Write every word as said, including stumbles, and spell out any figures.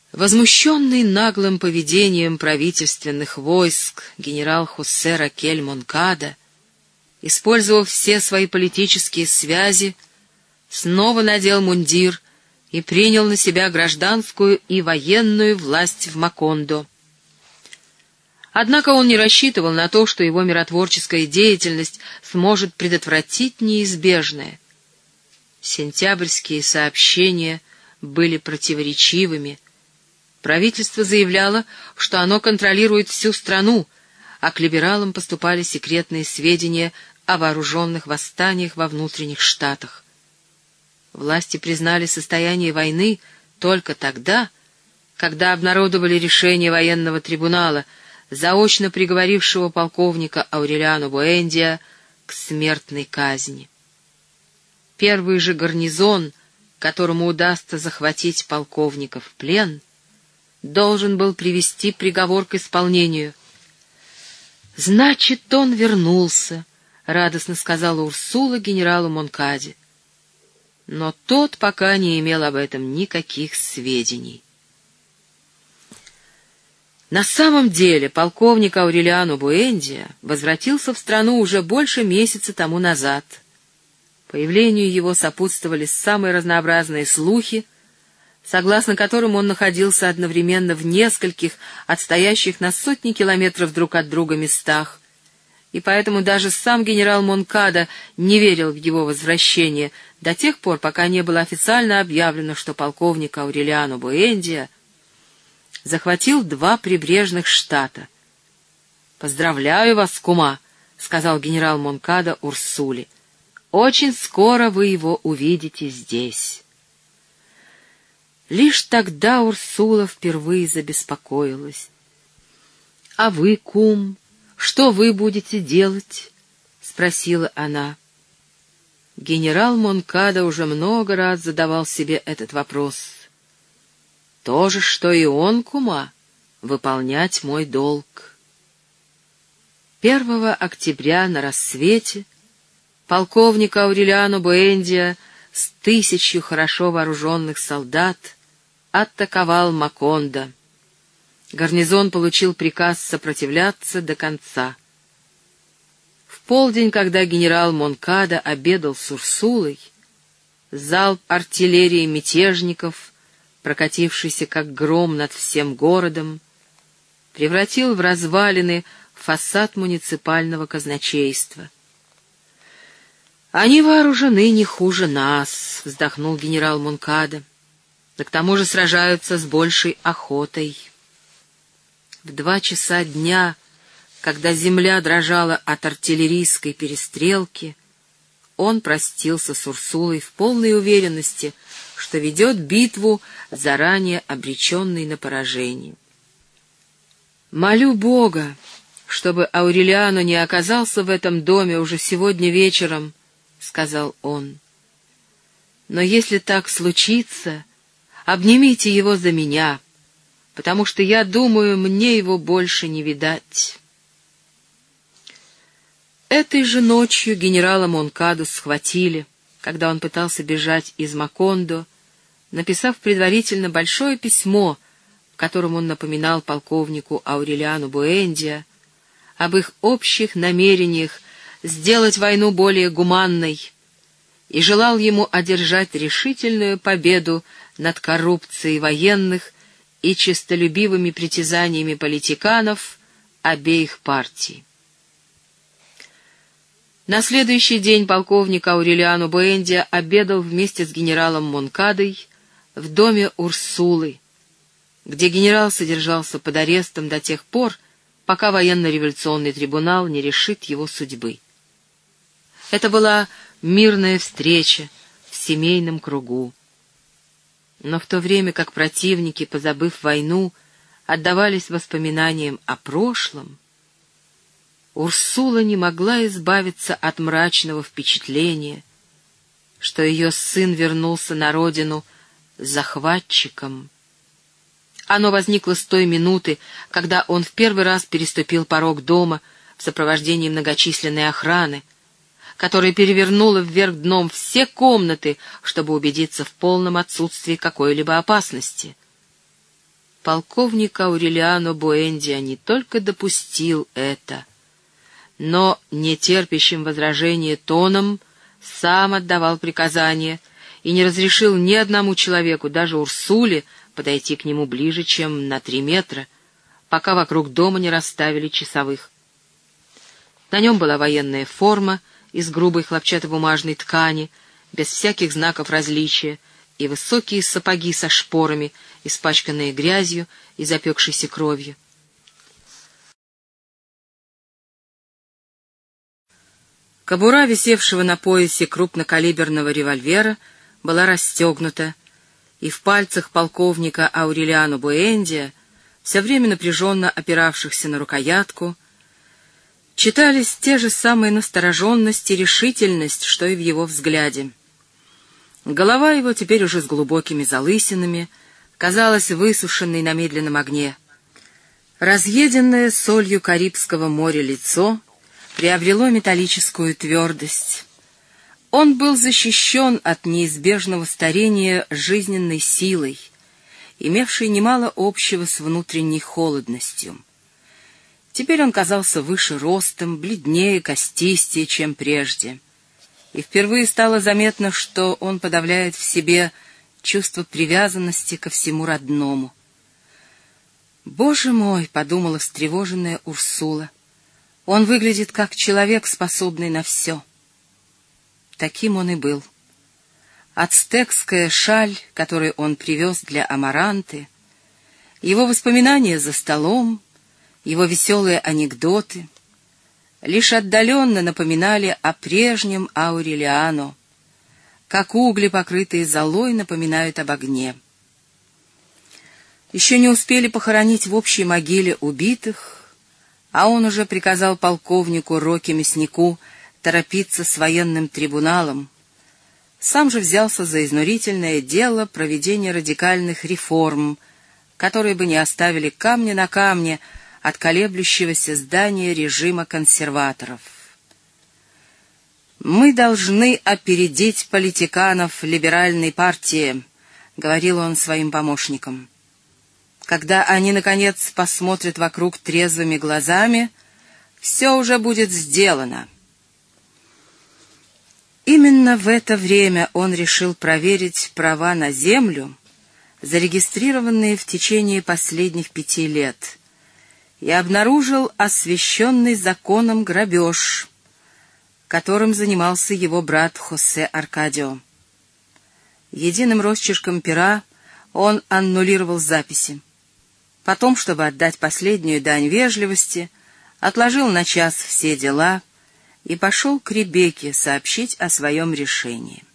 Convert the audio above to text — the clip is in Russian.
Возмущенный наглым поведением правительственных войск генерал Хосе Ракель Монкада, использовав все свои политические связи, снова надел мундир и принял на себя гражданскую и военную власть в Макондо. Однако он не рассчитывал на то, что его миротворческая деятельность сможет предотвратить неизбежное. Сентябрьские сообщения были противоречивыми. Правительство заявляло, что оно контролирует всю страну, а к либералам поступали секретные сведения о вооруженных восстаниях во внутренних штатах. Власти признали состояние войны только тогда, когда обнародовали решение военного трибунала, заочно приговорившего полковника Аурелиано Буэндиа к смертной казни. Первый же гарнизон, которому удастся захватить полковника в плен, должен был привести приговор к исполнению. «Значит, он вернулся», — радостно сказала Урсула генералу Монкаде. Но тот пока не имел об этом никаких сведений. На самом деле полковник Аурелиано Буэндиа возвратился в страну уже больше месяца тому назад. Появлению его сопутствовали самые разнообразные слухи, согласно которым он находился одновременно в нескольких, отстоящих на сотни километров друг от друга местах, и поэтому даже сам генерал Монкада не верил в его возвращение до тех пор, пока не было официально объявлено, что полковник Аурелиано Буэндиа захватил два прибрежных штата. «Поздравляю вас, кума», — сказал генерал Монкада Урсуле. «Очень скоро вы его увидите здесь». Лишь тогда Урсула впервые забеспокоилась. «А вы, кум, что вы будете делать?» — спросила она. Генерал Монкада уже много раз задавал себе этот вопрос. «То же, что и он, кума, выполнять мой долг». Первого октября на рассвете полковник Аурелиано Буэндиа с тысячью хорошо вооруженных солдат атаковал Макондо. Гарнизон получил приказ сопротивляться до конца. В полдень, когда генерал Монкада обедал с Урсулой, залп артиллерии мятежников, прокатившийся как гром над всем городом, превратил в развалины фасад муниципального казначейства. «Они вооружены не хуже нас», — вздохнул генерал Монкада. «Да к тому же сражаются с большей охотой». В два часа дня, когда земля дрожала от артиллерийской перестрелки, он простился с Урсулой в полной уверенности, что ведет битву, заранее обреченной на поражение. «Молю Бога, чтобы Аурелиано не оказался в этом доме уже сегодня вечером», — сказал он. «Но если так случится, обнимите его за меня, потому что, я думаю, мне его больше не видать». Этой же ночью генерала Монкаду схватили, когда он пытался бежать из Макондо, написав предварительно большое письмо, в котором он напоминал полковнику Аурелиано Буэндиа об их общих намерениях сделать войну более гуманной и желал ему одержать решительную победу над коррупцией военных и честолюбивыми притязаниями политиканов обеих партий. На следующий день полковник Аурелиано Буэндиа обедал вместе с генералом Монкадой в доме Урсулы, где генерал содержался под арестом до тех пор, пока военно-революционный трибунал не решит его судьбы. Это была мирная встреча в семейном кругу. Но в то время как противники, позабыв войну, отдавались воспоминаниям о прошлом, Урсула не могла избавиться от мрачного впечатления, что ее сын вернулся на родину захватчиком. Оно возникло с той минуты, когда он в первый раз переступил порог дома в сопровождении многочисленной охраны, которая перевернула вверх дном все комнаты, чтобы убедиться в полном отсутствии какой-либо опасности. полковник Аурелиано Буэндиа не только допустил это, но нетерпящим возражения тоном сам отдавал приказания и не разрешил ни одному человеку, даже Урсуле, подойти к нему ближе, чем на три метра, пока вокруг дома не расставили часовых. На нем была военная форма из грубой хлопчатобумажной ткани, без всяких знаков различия, и высокие сапоги со шпорами, испачканные грязью и запекшейся кровью. Кобура, висевшего на поясе крупнокалиберного револьвера, была расстегнута, и в пальцах полковника Аурелиано Буэндиа, все время напряженно опиравшихся на рукоятку, читались те же самые настороженность и решительность, что и в его взгляде. Голова его, теперь уже с глубокими залысинами, казалась высушенной на медленном огне. Разъеденное солью Карибского моря лицо приобрело металлическую твердость. Он был защищен от неизбежного старения жизненной силой, имевшей немало общего с внутренней холодностью. Теперь он казался выше ростом, бледнее, костистее, чем прежде. И впервые стало заметно, что он подавляет в себе чувство привязанности ко всему родному. «Боже мой!» — подумала встревоженная Урсула. «Он выглядит как человек, способный на все». Таким он и был. Ацтекская шаль, которую он привез для Амаранты, его воспоминания за столом, его веселые анекдоты лишь отдаленно напоминали о прежнем Аурелиано, как угли, покрытые золой, напоминают об огне. Еще не успели похоронить в общей могиле убитых, а он уже приказал полковнику Роке Мяснику торопиться с военным трибуналом, сам же взялся за изнурительное дело проведения радикальных реформ, которые бы не оставили камня на камне от колеблющегося здания режима консерваторов. «Мы должны опередить политиканов либеральной партии», — говорил он своим помощникам. «Когда они, наконец, посмотрят вокруг трезвыми глазами, все уже будет сделано». Именно в это время он решил проверить права на землю, зарегистрированные в течение последних пяти лет, и обнаружил освященный законом грабеж, которым занимался его брат Хосе Аркадио. Единым росчерком пера он аннулировал записи. Потом, чтобы отдать последнюю дань вежливости, отложил на час все дела и пошел к Ребекке сообщить о своем решении.